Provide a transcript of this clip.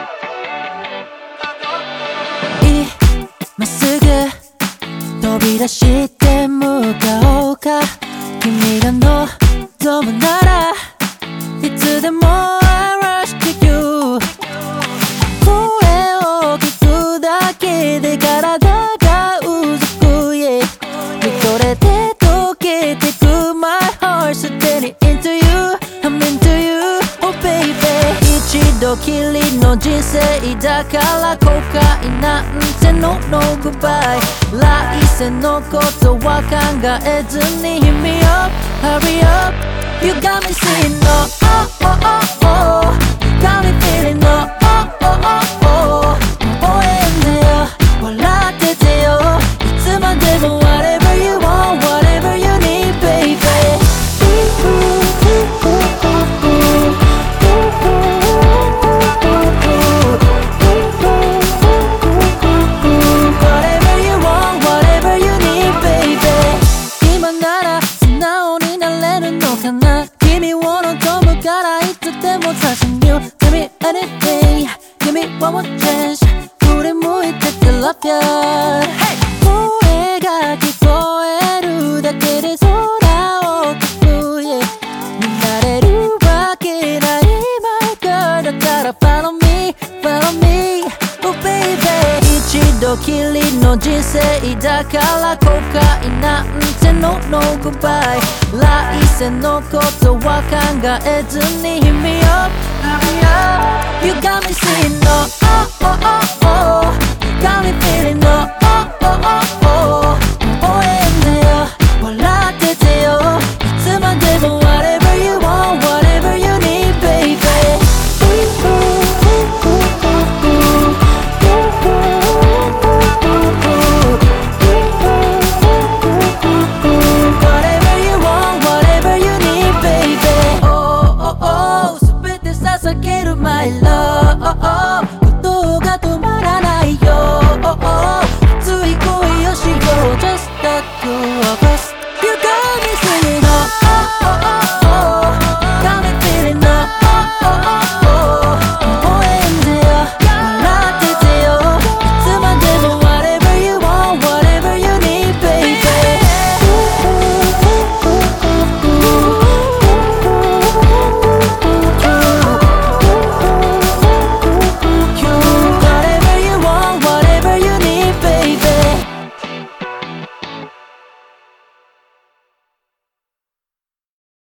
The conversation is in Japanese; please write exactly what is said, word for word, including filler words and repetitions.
今すぐ飛び出して向かおうか。君が望むならいつでも I rush to you。 声を聞くだけで体がうずく、yeah。 見とれて溶けてく My heart steady into you I'm into you oh baby。 一度きりの人生だから後悔なんて No no goodbye。 来世のことは考えずに Hit me up hurry up You got me saying no oh oh oh oh Got me feeling no oh oh oh oh 応援だよ笑っててよいつまでも Whatever you want whatever you need baby Whatever you want whatever you need baby 今なら素直になれるのかな。君を望むからいつでも差し入れ Give me anything Give me one more chance 振り向いてて Love ya、hey! 声が聞こえるだけで空を飛ぶ、yeah。 見慣れるわけない My girl だから Follow me Follow me Oh baby 一度きりの人生だから後悔なんて No no goodbye。 来世のことは考えずに Hit me up hurry up You got me saying no oh oh oh oh Got me feeling no